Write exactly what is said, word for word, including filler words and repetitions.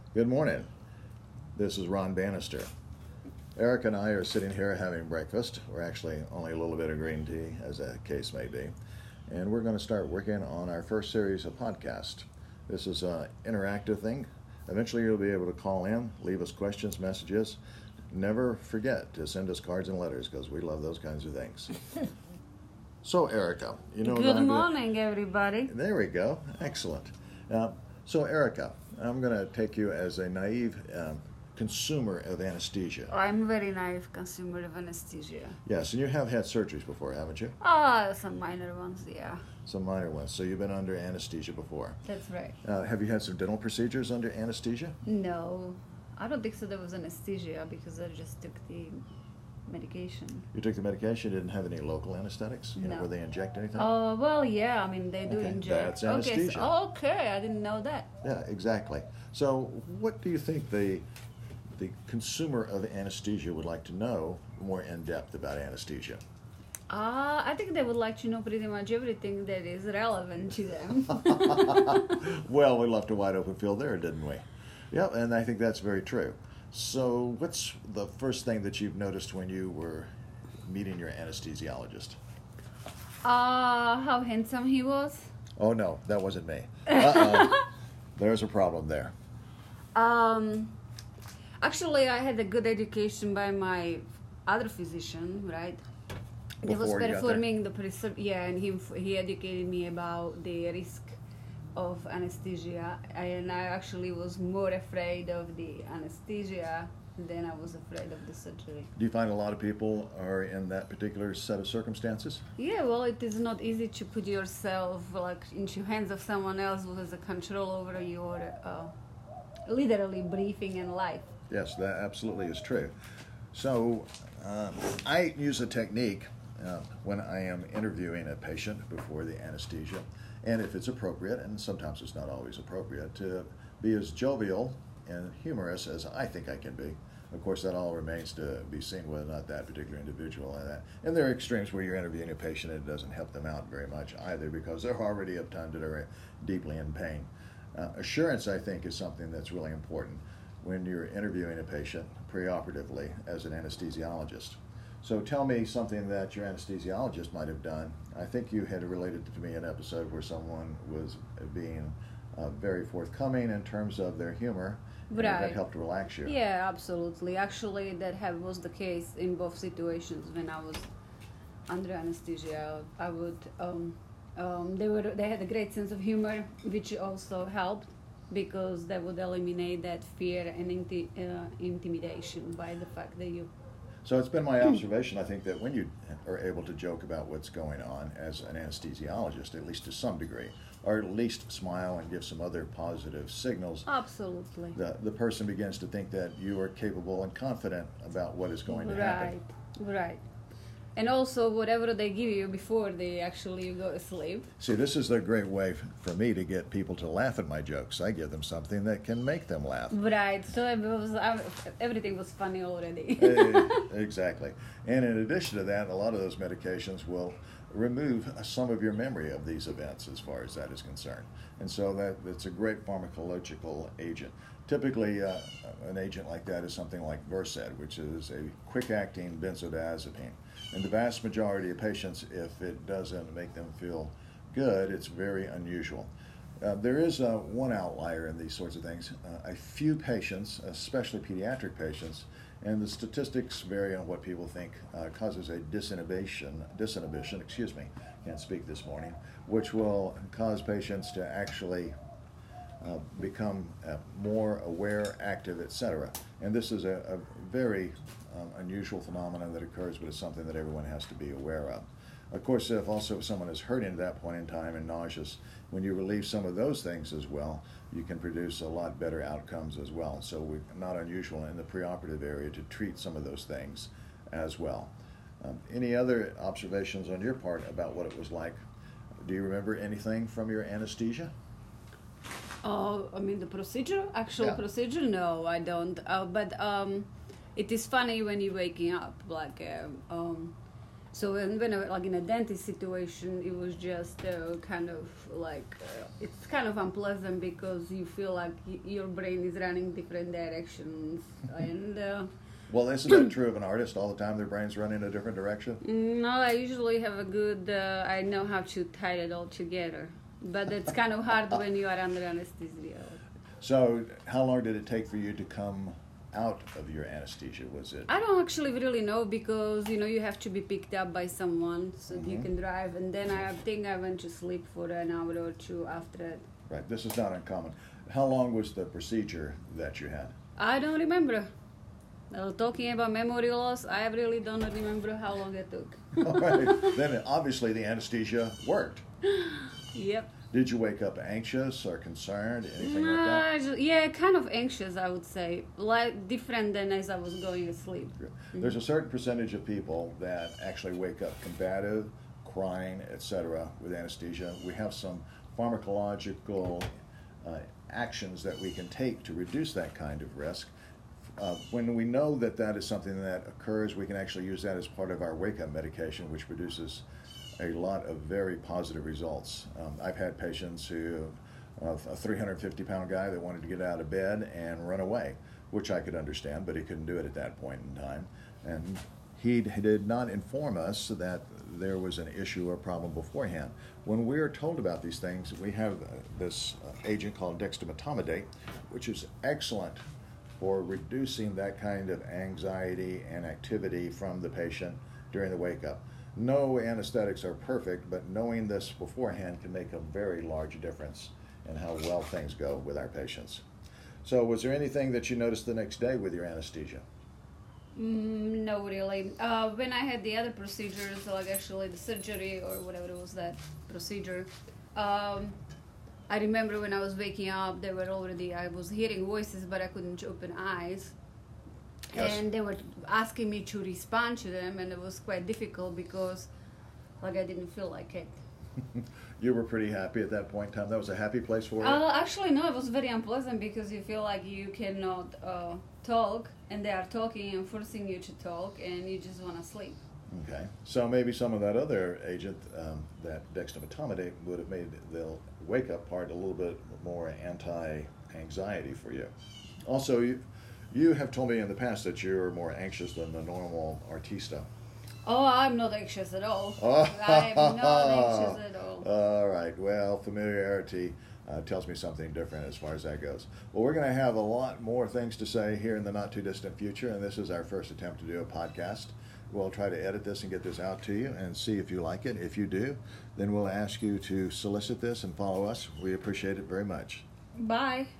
Good morning. This is Ron Bannister. Eric and I are sitting here having breakfast. We're actually only a little bit of green tea, as the case may be. And we're going to start working on our first series of podcasts. This is an interactive thing. Eventually you'll be able to call in, leave us questions, messages. Never forget to send us cards and letters because we love those kinds of things. So, Erica, you know... Good morning, everybody. There we go. Excellent. Uh, so, Erica, I'm going to take you as a naive um, consumer of anesthesia. I'm a very naive consumer of anesthesia. Yes, and you have had surgeries before, haven't you? Ah, some minor ones, yeah. Some minor ones. So you've been under anesthesia before. That's right. Uh, have you had some dental procedures under anesthesia? No, I don't think so. There was anesthesia because I just took the medication. You took the medication, didn't have any local anesthetics? You No. know, where they inject anything? Oh, well, yeah, I mean, they do Okay, inject. that's Okay, anesthesia. so, okay, I didn't know that. Yeah, exactly. So what do you think the the consumer of anesthesia would like to know more in depth about anesthesia? Uh, I think they would like to know pretty much everything that is relevant to them. Well, we left a wide open field there, didn't we? Yep, and I think that's very true. So what's the first thing that you've noticed when you were meeting your anesthesiologist? Uh, how handsome he was. Oh, no, that wasn't me. Uh-oh. There's a problem there. Um, actually, I had a good education by my other physician, right? He was Before you got there? performing the procedure, yeah, and he he educated me about the risk of anesthesia, and I actually was more afraid of the anesthesia than I was afraid of the surgery. Do you find a lot of people are in that particular set of circumstances? Yeah, well, it is not easy to put yourself like into hands of someone else who has a control over your uh, literally breathing and life. Yes, that absolutely is true. So um, I use a technique uh, when I am interviewing a patient before the anesthesia, and if it's appropriate, and sometimes it's not always appropriate, to be as jovial and humorous as I think I can be. Of course, that all remains to be seen whether or not that particular individual and that. And there are extremes where you're interviewing a patient and it doesn't help them out very much either because they're already at times that are deeply in pain. Uh, assurance, I think, is something that's really important when you're interviewing a patient preoperatively as an anesthesiologist. So tell me something that your anesthesiologist might have done. I think you had related to me an episode where someone was being uh, very forthcoming in terms of their humor. Right. And that helped relax you. Yeah, absolutely. Actually, that have, was the case in both situations when I was under anesthesia. I would, um, um, they were, they had a great sense of humor, which also helped because that would eliminate that fear and inti- uh, intimidation by the fact that you. So it's been my observation, I think, that when you are able to joke about what's going on as an anesthesiologist, at least to some degree, or at least smile and give some other positive signals, Absolutely. the, the person begins to think that you are capable and confident about what is going to happen. Right, right. And also, whatever they give you before they actually go to sleep. See, this is a great way f- for me to get people to laugh at my jokes. I give them something that can make them laugh. Right, so it was, uh, everything was funny already. Eh, exactly. And in addition to that, a lot of those medications will remove some of your memory of these events as far as that is concerned. And so that that's a great pharmacological agent. Typically, uh, an agent like that is something like Versed, which is a quick-acting benzodiazepine. In the vast majority of patients, if it doesn't make them feel good, it's very unusual. Uh, there is uh, one outlier in these sorts of things. Uh, a few patients, especially pediatric patients, and the statistics vary on what people think uh, causes a disinhibition, disinhibition, excuse me, can't speak this morning, which will cause patients to actually uh, become uh, more aware, active, et cetera. And this is a, a very um, unusual phenomenon that occurs, but it's something that everyone has to be aware of. Of course, if also if someone is hurting at that point in time and nauseous, when you relieve some of those things as well, you can produce a lot better outcomes as well. So we're not unusual in the preoperative area to treat some of those things as well. Um, any other observations on your part about what it was like? Do you remember anything from your anesthesia? Oh, I mean the procedure, actual Yeah. procedure? No, I don't. Uh, but um, it is funny when you're waking up. Like, um, um, So when, when I, like in a dentist situation, it was just uh, kind of like uh, it's kind of unpleasant because you feel like y- your brain is running different directions, and uh, Well, isn't that true of an artist all the time? Their brain's run in a different direction? no, I usually have a good. Uh, I know how to tie it all together, but it's kind of hard when you are under anesthesia. So, how long did it take for you to come out of your anesthesia? Was it? I don't actually really know because you know you have to be picked up by someone so Mm-hmm. you can drive, and then I think I went to sleep for an hour or two after that. Right, this is not uncommon. How long was the procedure that you had? I don't remember. Uh, talking about memory loss, I really don't remember how long it took. All right, then obviously the anesthesia worked. Yep. Did you wake up anxious or concerned, anything like that? Uh, ju- yeah, kind of anxious, I would say. Like different than as I was going to sleep. There's a certain percentage of people that actually wake up combative, crying, et cetera, with anesthesia. We have some pharmacological uh, actions that we can take to reduce that kind of risk. Uh, when we know that that is something that occurs, we can actually use that as part of our wake-up medication, which produces a lot of very positive results. Um, I've had patients who, uh, a three hundred fifty pound guy that wanted to get out of bed and run away, which I could understand, but he couldn't do it at that point in time. And he did not inform us that there was an issue or problem beforehand. When we are told about these things, we have uh, this uh, agent called dexmedetomidate, which is excellent for reducing that kind of anxiety and activity from the patient during the wake-up. No anesthetics are perfect, but knowing this beforehand can make a very large difference in how well things go with our patients. So was there anything that you noticed the next day with your anesthesia? Mm, no, really. Uh, when I had the other procedures, like actually the surgery or whatever it was, that procedure, um, I remember when I was waking up, they were already, I was hearing voices, but I couldn't open eyes. Yes. And they were asking me to respond to them, and it was quite difficult because, like, I didn't feel like it. You were pretty happy at that point in time? That was a happy place for you? Uh, actually, no, it was very unpleasant because you feel like you cannot uh, talk, and they are talking and forcing you to talk, and you just want to sleep. Okay, so maybe some of that other agent, um, that dexmedetomidate, would have made the wake-up part a little bit more anti-anxiety for you. Also, you, you have told me in the past that you're more anxious than the normal artista. Oh, I'm not anxious at all. Oh. I am not anxious at all. All right, well, familiarity uh, tells me something different as far as that goes. Well, we're going to have a lot more things to say here in the not-too-distant future, and this is our first attempt to do a podcast. We'll try to edit this and get this out to you and see if you like it. If you do, then we'll ask you to solicit this and follow us. We appreciate it very much. Bye.